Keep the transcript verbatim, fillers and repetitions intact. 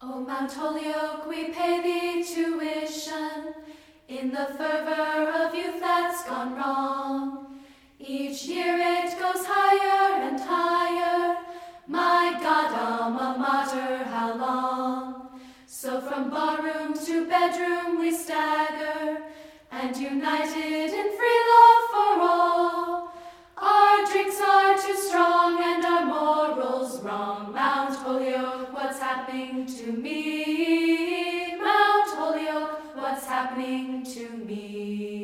O Mount Holyoke, we pay thee tuition in the fervor of youth that's gone wrong. Each year it goes higher and higher. My God, alma mater, how long? So from barroom to bedroom we stagger, and united in free love for all. Our drinks are too strong and our morals wrong. Mount Holyoke, what's happening to me? Mount Holyoke, what's happening to me?